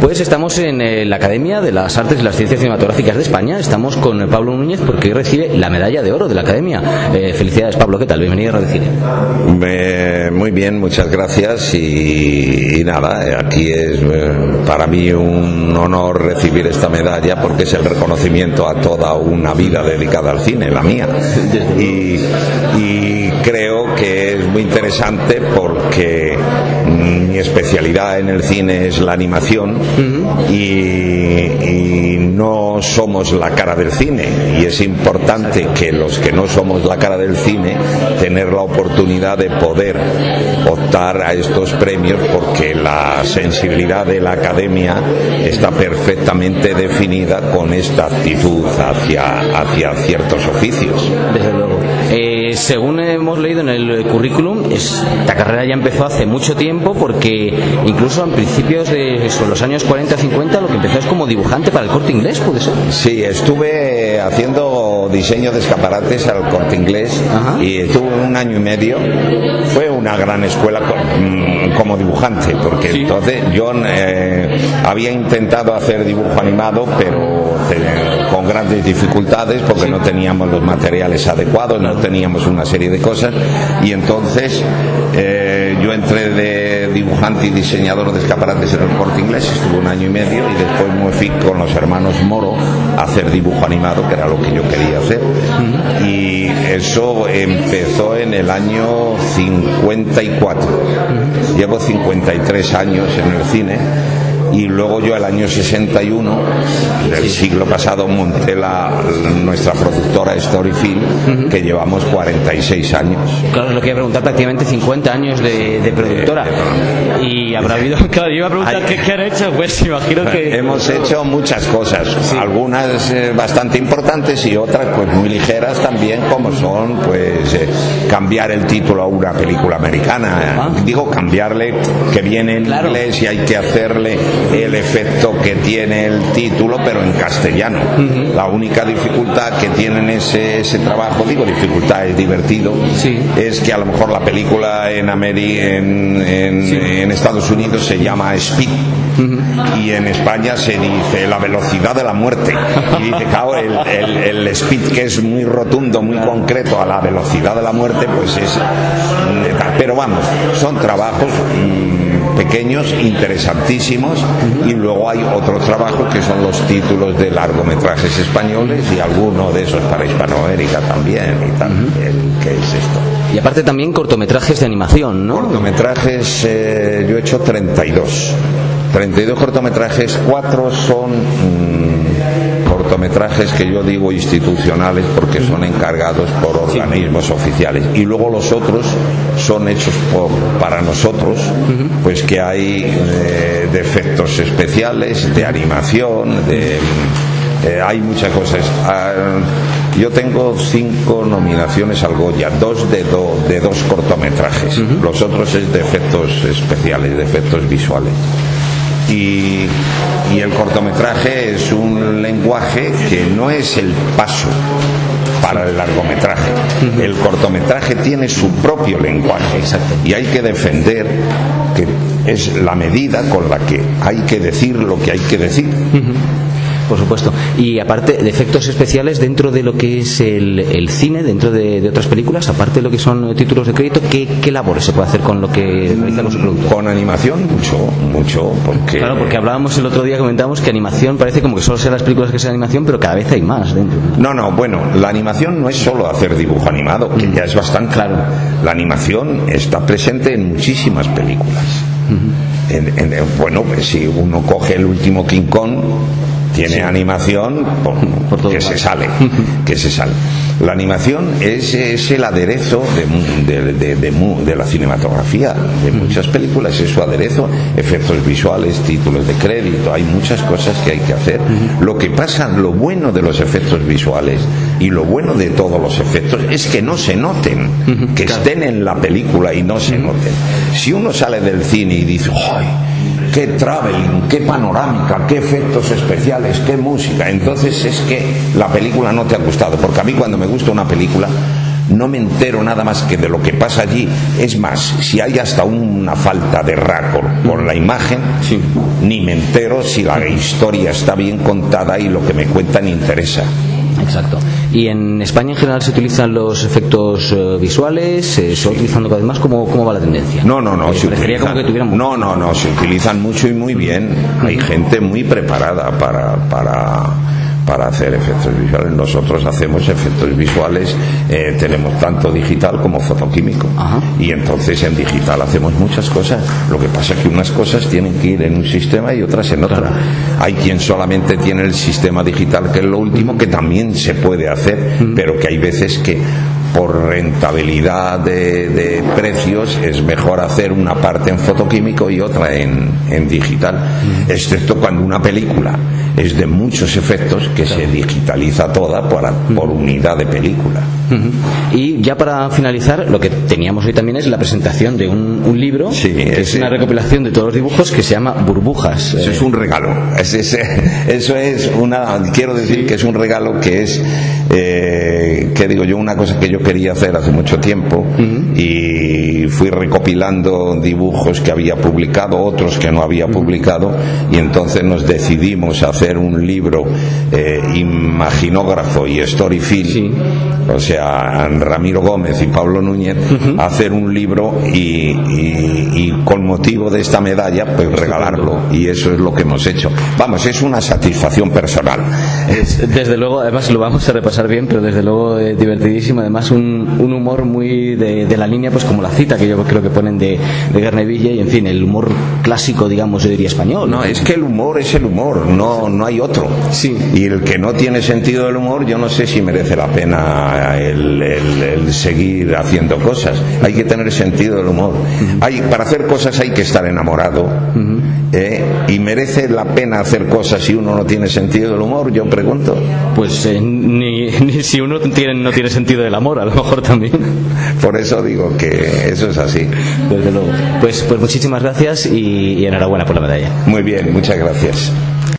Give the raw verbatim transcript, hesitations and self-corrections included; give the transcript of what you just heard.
Pues estamos en eh, la Academia de las Artes y las Ciencias Cinematográficas de España. Estamos con eh, Pablo Núñez porque hoy recibe la medalla de oro de la Academia. Eh, felicidades, Pablo, ¿qué tal? Bienvenido a Radio Cine. Me, muy bien, muchas gracias y, y nada, aquí es eh, para mí un honor recibir esta medalla porque es el reconocimiento a toda una vida dedicada al cine, la mía. Y, y creo que es muy interesante porque mi especialidad en el cine es la animación uh-huh. y, y no somos la cara del cine, y es importante que los que no somos la cara del cine tener la oportunidad de poder optar a estos premios, porque la sensibilidad de la Academia está perfectamente definida con esta actitud hacia, hacia ciertos oficios. Desde luego. Eh, según hemos leído en el currículum, esta carrera ya empezó hace mucho tiempo, porque incluso en principios de eso, los años cuarenta cincuenta lo que empezó es como dibujante para el Corte Inglés, ¿puede ser? Sí, estuve haciendo diseño de escaparates al Corte Inglés. Ajá. Y estuve un año y medio. Fue una gran escuela como dibujante, porque sí. entonces yo eh, había intentado hacer dibujo animado, pero eh, con grandes dificultades porque sí. no teníamos los materiales adecuados, no teníamos una serie de cosas, y entonces eh, yo entré de dibujante y diseñador de escaparates en el Corte Inglés, estuve un año y medio, y después me fui con los hermanos Moro a hacer dibujo animado, que era lo que yo quería hacer. Uh-huh. Y eso empezó en el año cincuenta y cuatro. Uh-huh. Llevo cincuenta y tres años en el cine. Y luego yo el año sesenta y uno del siglo pasado monté la, nuestra productora Storyfilm, uh-huh. que llevamos cuarenta y seis años. Claro, lo que iba a preguntar, prácticamente cincuenta años de, de productora. Eh, y habrá habido, claro, yo iba a preguntar hay, qué, qué han hecho, pues imagino que... Hemos hecho muchas cosas, sí. algunas eh, bastante importantes y otras pues muy ligeras también, como son pues eh, cambiar el título a una película americana. ¿Ah? Digo, cambiarle, que viene en claro. inglés y hay que hacerle el efecto que tiene el título, pero en castellano. Uh-huh. La única dificultad que tienen ese, ese trabajo, digo dificultad, es divertido, sí. es que a lo mejor la película en, Ameri- en, en, sí. en Estados Unidos se llama Speed. Uh-huh. Y en España se dice la velocidad de la muerte, y dice, claro, el, el, el speed, que es muy rotundo, muy claro. concreto, a la velocidad de la muerte, pues es... Pero vamos, son trabajos mmm, pequeños, interesantísimos, uh-huh. y luego hay otros trabajos que son los títulos de largometrajes españoles y alguno de esos para Hispanoamérica también, y también, uh-huh. ¿qué es esto? Y aparte también cortometrajes de animación, ¿no? Cortometrajes, eh, yo he hecho treinta y dos. treinta y dos cortometrajes, cuatro son mmm, cortometrajes que yo digo institucionales porque son encargados por organismos sí. oficiales, y luego los otros son hechos por, para nosotros, uh-huh. pues que hay eh, de efectos especiales, de animación, de... Eh, hay muchas cosas. Uh, yo tengo cinco nominaciones al Goya, dos de, do, de dos cortometrajes. Uh-huh. Los otros es de efectos especiales, de efectos visuales. Y, y el cortometraje es un lenguaje que no es el paso para el largometraje. Uh-huh. El cortometraje tiene su propio lenguaje. Exacto. Y hay que defender que es la medida con la que hay que decir lo que hay que decir. Uh-huh. Por supuesto. Y aparte de efectos especiales dentro de lo que es el, el cine, dentro de, de otras películas, aparte de lo que son títulos de crédito, ¿qué, qué labores se puede hacer con lo que realiza con su producto? Con animación, mucho, mucho, porque... Claro, porque hablábamos el otro día, comentábamos que animación parece como que solo sean las películas que sean animación, pero cada vez hay más dentro. No, no, bueno, la animación no es solo hacer dibujo animado, que ya es bastante. Claro. La animación está presente en muchísimas películas. Uh-huh. En, en, bueno, pues si uno coge el último King Kong, tiene sí. animación por, por que se sale, que se sale. La animación es, es el aderezo de, de, de, de, de la cinematografía, de muchas películas, es su aderezo, efectos visuales, títulos de crédito, hay muchas cosas que hay que hacer. Lo que pasa, lo bueno de los efectos visuales y lo bueno de todos los efectos es que no se noten, que estén en la película y no se noten. Si uno sale del cine y dice, ¡ay! qué traveling, qué panorámica, qué efectos especiales, qué música, entonces es que la película no te ha gustado, porque a mí cuando me gusta una película no me entero nada más que de lo que pasa allí. Es más, si hay hasta una falta de raccord con la imagen, sí, ni me entero si la historia está bien contada y lo que me cuentan interesa. Exacto. ¿Y en España en general se utilizan los efectos uh, visuales? ¿Se está sí. utilizando cada vez más? ¿Cómo, cómo va la tendencia? No, no, no. Se utilizan, como que tuvieran no, no, no. Se utilizan mucho y muy bien. Hay gente muy preparada para... para para hacer efectos visuales. Nosotros hacemos efectos visuales, eh, tenemos tanto digital como fotoquímico. Ajá. Y entonces en digital hacemos muchas cosas. Lo que pasa es que unas cosas tienen que ir en un sistema y otras en otro. Claro. Hay quien solamente tiene el sistema digital, que es lo último, que también se puede hacer, uh-huh. pero que hay veces que por rentabilidad de, de precios es mejor hacer una parte en fotoquímico y otra en, en digital, uh-huh. excepto cuando una película es de muchos efectos que claro. se digitaliza toda por, uh-huh. por unidad de película. Uh-huh. Y ya para finalizar, lo que teníamos hoy también es la presentación de un, un libro, sí, que es una recopilación de todos los dibujos, que se llama Burbujas. Eso eh. es un regalo. Es, es, eso es una, quiero decir sí. que es un regalo que es, eh, que digo yo, una cosa que yo quería hacer hace mucho tiempo, uh-huh. y fui recopilando dibujos que había publicado, otros que no había uh-huh. publicado, y entonces nos decidimos a hacer un libro eh, imaginógrafo y storyfield, sí. o sea, Ramiro Gómez y Pablo Núñez, uh-huh. hacer un libro y, y, y con motivo de esta medalla pues regalarlo, y eso es lo que hemos hecho. Vamos, es una satisfacción personal. Es, desde luego, además lo vamos a repasar bien, pero desde luego eh, divertidísimo, además un, un humor muy de, de la línea, pues como la cita que yo creo que ponen de, de Guerneville, y en fin, el humor clásico, digamos, yo diría español. No, es que el humor es el humor, no, no hay otro. Sí. Y el que no tiene sentido del humor, yo no sé si merece la pena el, el, el seguir haciendo cosas. Hay que tener sentido del humor. Uh-huh. Hay, para hacer cosas hay que estar enamorado. Uh-huh. ¿Eh? Y merece la pena hacer cosas si uno no tiene sentido del humor, yo pregunto. Pues eh, ni, ni si uno tiene, no tiene sentido del amor, a lo mejor también. Por eso digo que eso es así. Desde luego. Pues, pues muchísimas gracias y, y enhorabuena por la medalla. Muy bien, muchas gracias.